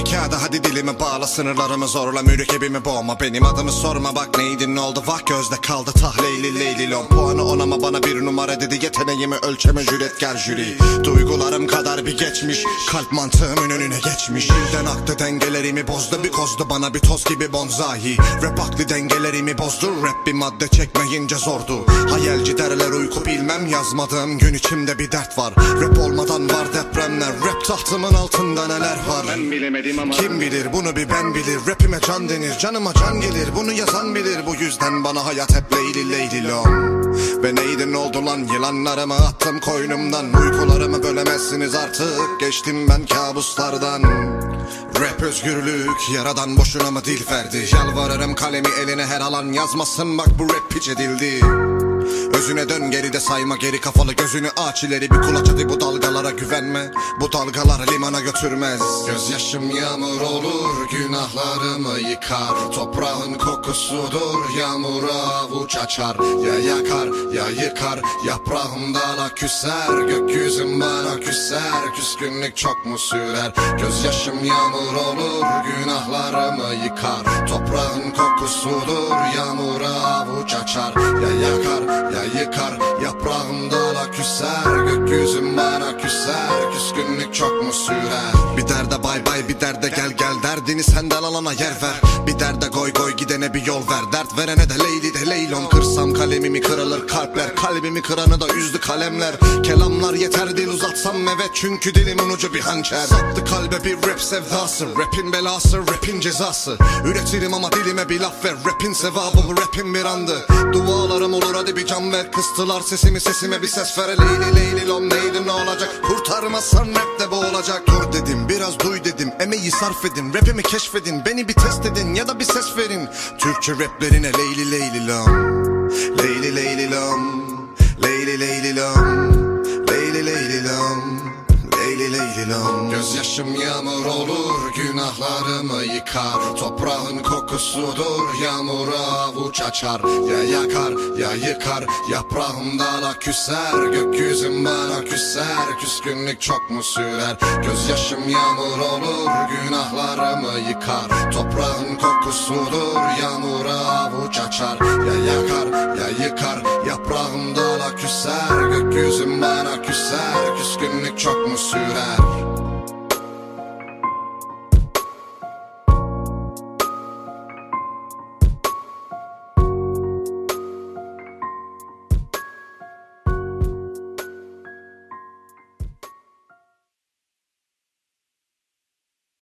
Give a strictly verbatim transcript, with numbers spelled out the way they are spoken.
kağıda hadi dilimi bağla, sınırlarımı zorla, mürekkebimi boğma. Benim adımı sorma bak neydin ne oldu, vak gözde kaldı tahleyli leylilon. Puanı onama bana bir numara dedi, yeteneğimi ölçeme cüretkar jüri. Duygularım kadar bir geçmiş, kalp mantığımın önüne geçmiş. Birden aktı dengelerimi bozdu, bir kozdu bana bir toz gibi bonzai. Rap aklı dengelerimi bozdu, rap bir madde çekmeyince zordu. Hayalci derler uyku bilmem, yazmadığım gün içimde bir dert var. Rap olmadan var depremler, rap tahtımın altında neler var. Ben bilemedim ama kim bilir bunu bir ben bilir. Rapime can denir, canıma can gelir, bunu yazan bilir. Bu yüzden bana hayat hep leyli leyli lom. Ve neydin oldu lan, yılanlarımı attım koynumdan. Uykularımı bölemezsiniz artık, geçtim ben kabuslardan. Rap özgürlük, yaradan boşuna mı dil verdi? Yalvarırım kalemi eline her alan yazmasın, bak bu rap piç edildi. Özüne dön, geride sayma, geri kafalı gözünü aç, ileri bir kulaç hadi, bu dalgalara güvenme. Bu dalgalar limana götürmez. Gözyaşım yağmur olur, günahlarımı yıkar. Toprağın kokusudur, yağmura avuç açar. Ya yakar ya yıkar, yaprağım dala küser. Gökyüzüm bana küser, küskünlük çok mu sürer? Gözyaşım yağmur olur, günahlarımı yıkar. Toprağın kokusudur, yağmura avuç açar. Ya yakar ya yıkar, yaprağım dala küser. Gökyüzüm bana küser, küskünlük çok mu sürer? Bir derde bay bay, bir derde gel gel, derdini senden alana yer ver. Bir derde goy goy, gidene bir yol ver, dert verene de leyli de leylon. Kırsam kalemimi kırılır kalpler, kalbimi kıranı da üzdü kalemler. Kelamlar yeter, dil uzatsam evet, çünkü dilimin ucu bir hançer. Sattı kalbe bir rap sevdası, rapin belası, rapin cezası. Üretirim ama dilime bir laf ver, rapin sevabı bu rapin bir andı. Dualarım olur hadi bir can ver, kıstılar sesimi, sesime bir ses ver. Leyli leyli lom, neydi ne olacak, kurtarmazsan rap de bu olacak. Dur dedim, biraz duy dedim, emeği sarf edin, rapimi keşfedin, beni bir test edin ya da bir ses verin. Türkçe raplerine leyli leyli lom, leyli leyli lom, leyli leyli lom, leyli leyli lom, leyli leyli lom. Gözyaşım yağmur olur, günahlarımı yıkar. Toprağın kokusudur, yağmura avuç açar. Ya yakar ya yıkar, yaprağım dala küser. Gökyüzüm bana küser, küskünlük çok mu sürer? Gözyaşım yağmur olur, günahlarımı yıkar. Toprağın kokusudur, yağmura avuç açar. Ya yakar ya yıkar, yaprağım dala küser. Gökyüzüm bana küser, küskünlük çok mu sürer?